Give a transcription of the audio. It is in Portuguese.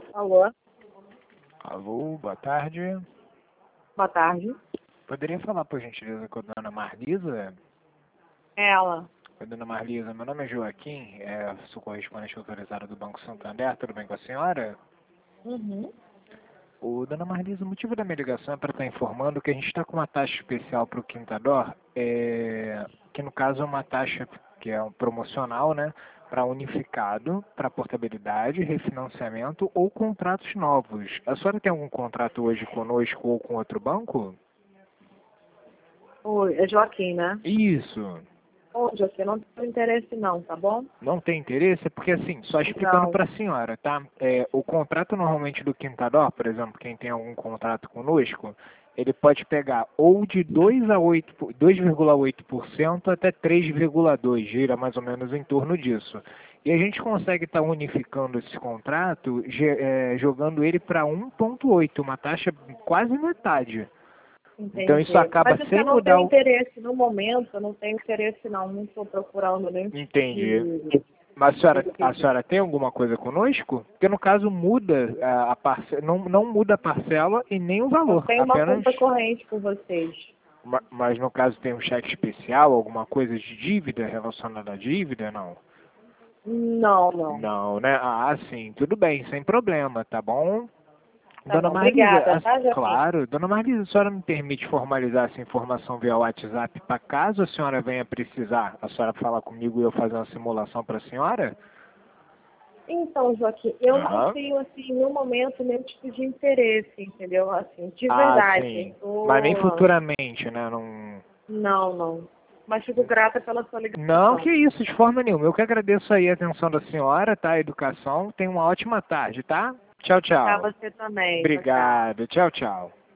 Alô, Alô, boa tarde. boa tarde. Poderia falar, por gentileza, com a dona Marlisa? Ela. Oi, dona Marlisa, meu nome é Joaquim, sou correspondente autorizado do Banco Santander, tudo bem com a senhora? Uhum. Dona Marlisa, o motivo da minha ligação é para estar informando que a gente está com uma taxa especial para o Quintador, que no caso é uma taxa que é um promocional, né, para unificado, para portabilidade, refinanciamento ou contratos novos. A senhora tem algum contrato hoje conosco ou com outro banco? Oi, é Joaquim, né? Isso. Ô, Joaquim, não tenho interesse não, tá bom? Não tem interesse? Porque assim, só explicando Não. para a senhora, tá? O contrato normalmente do Quintador, por exemplo, quem tem algum contrato conosco, ele pode pegar ou de 2,8% até 3,2%, gira mais ou menos em torno disso. E a gente consegue estar unificando esse contrato, jogando ele para 1,8%, uma taxa quase metade. Então isso Entendi. acaba Mas assim, sem eu não mudar tenho o... interesse no momento, eu não tenho interesse não. Não estou procurando nenhum tipo Entendi. de Mas a benefício. senhora tem alguma coisa conosco? Porque no caso muda a parcela, não muda a parcela e nem o Eu valor, tenho uma apenas... conta corrente com vocês. Mas no caso tem um cheque especial, alguma coisa de dívida relacionada à dívida, não? Não, não. Não, né? Ah, sim, tudo bem, sem problema, tá bom? Tá Dona bom, Marlisa, obrigada, tá, Joaquim? claro, Dona Marlisa, a senhora me permite formalizar essa informação via WhatsApp para caso a senhora venha precisar, a senhora falar comigo e eu fazer uma simulação para a senhora? Então, Joaquim, eu não Aham. tenho, assim, no momento, nenhum tipo de interesse, entendeu? Assim, de Ah, verdade. sim. Mas nem Tô... futuramente, né? Não... Não, não. Mas fico grata pela sua Não, ligação. que isso, de forma nenhuma. Eu que agradeço aí a atenção da senhora, tá? A educação. Tenha uma ótima tarde, tá? Tchau, Pra tchau. você também. Tchau, tchau. Obrigado. Tchau, tchau.